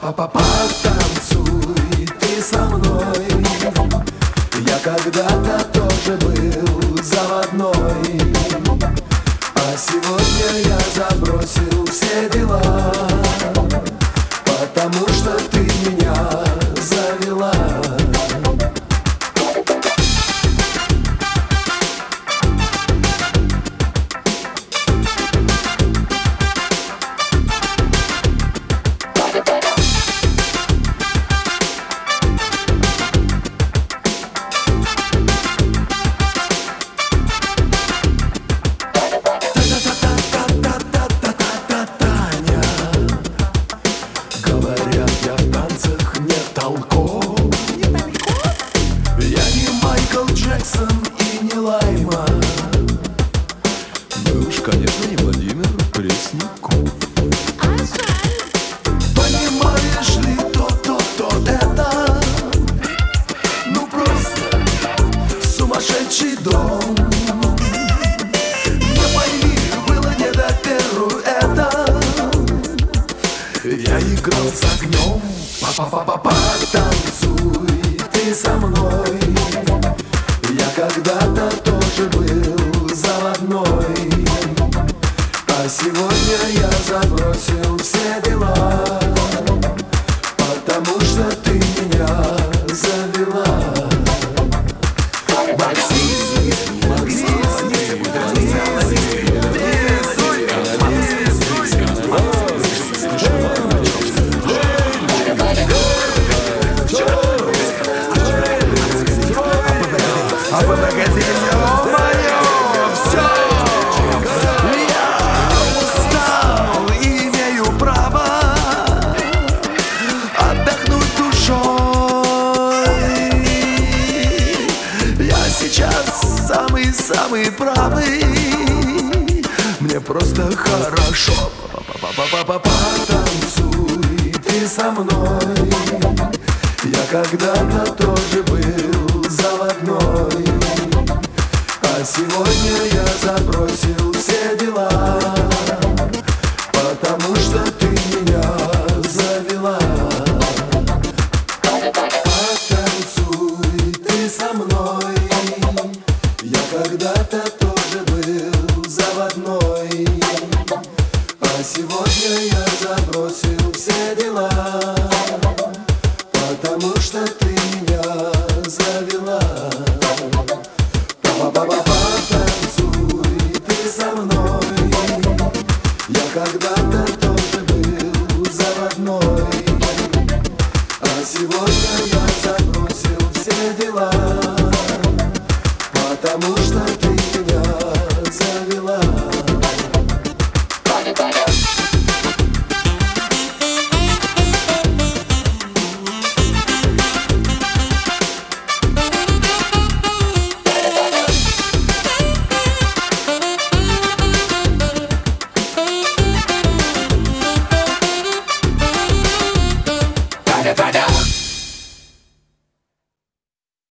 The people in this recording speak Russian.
Потанцуй ты со мной. Я когда-то тоже был заводной, а сегодня я забросил все дела, потому что ты меня завела. И не Лайма, ну уж, конечно, не Владимир Пресняков. понимаешь ли, то это, ну просто сумасшедший дом. Не пойми, было не до пируэта, я играл с огнем. Потанцуй ты со мной. Я когда-то тоже был заводной, а сегодня я забросил все дела, потому что ты меня завела. А погоди, ё-моё, всё, я устал и имею право отдохнуть душой. Я сейчас самый правый, мне просто хорошо. Потанцуй ты со мной. Я когда-то тоже был заводной, а сегодня я забросил все дела, потому что ты меня завела. Потанцуй ты со мной. Я когда-то тоже был заводной, а сегодня я забросил все дела, потому что ты меня завела. Потанцуй ты со мной. Я когда